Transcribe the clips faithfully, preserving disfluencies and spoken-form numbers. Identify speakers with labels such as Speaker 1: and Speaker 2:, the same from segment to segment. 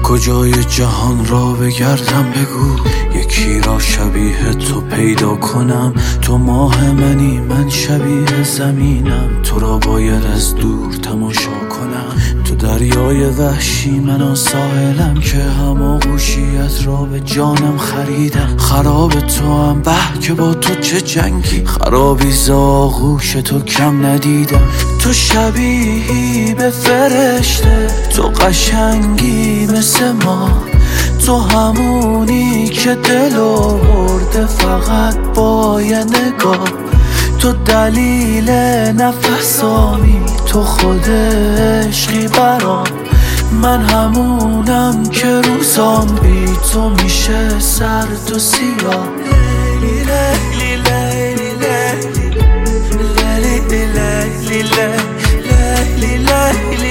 Speaker 1: کجای جهان را بگردم بگو، یکی را شبیه تو پیدا کنم. تو ماه منی من شبیه زمینم، تو را باید از دور تماشا کنم. تو دریای وحشی من ساحلم که هماغوشیت را به جانم خریدم. خراب تو هم به که با تو چه جنگی، خرابی ز آغوش تو کم ندیدم. تو شبیهی به فرشته، تو قشنگی مثل ما، تو همونی که دلو برده فقط با یه نگاه. تو دلیل نفسامی، تو خود عشقی برام. من همونم که روزام بی تو میشه سرد و سیاه. لیلی لیلی لیلی لیلی لیلی لیلی لیلی لیلی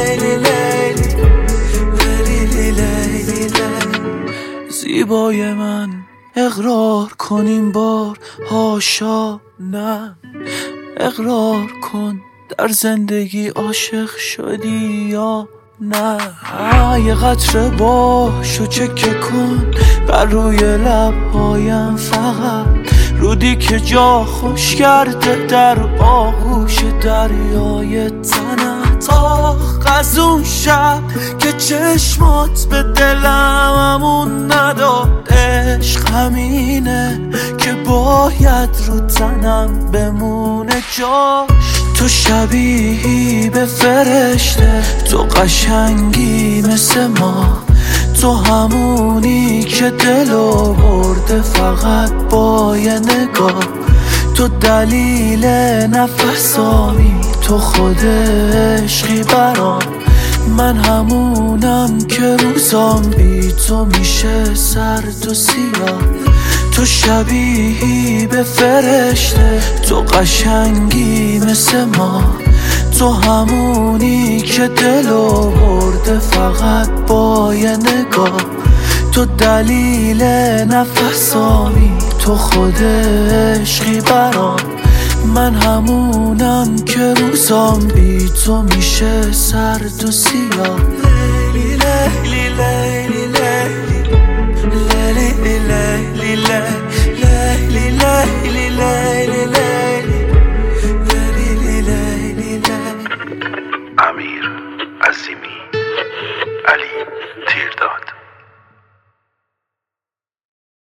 Speaker 1: لیلی لیلی. زیبای من اقرار کنیم بار، هاشا نه. اقرار کن در زندگی عاشق شدی یا نه. یه قطره باشو چکه کن بر روی لبهایم، فقط رودی که جا خوش کرده در آغوش دریای تنت. آخ از اون شب که چشمات به دلم امون نداد. عشق همینه که باید رو تنم بمونه جاش. تو شبیهی به فرشته، تو قشنگی مثل ما، تو همونی که دلو برده فقط با یه نگاه. تو دلیل نفسامی، تو خود عشقی برام. من همونم که روزام بی تو میشه سرد و سیاه. تو شبیهی به فرشته، تو قشنگی مثل ما، تو همونی که دلو برده فقط با یه نگاه. تو دلیل نفسامی، تو خود عشقی برام. من همونم که روزام بی تو میشه سرد و سیاه. لیلی لیلی لیلی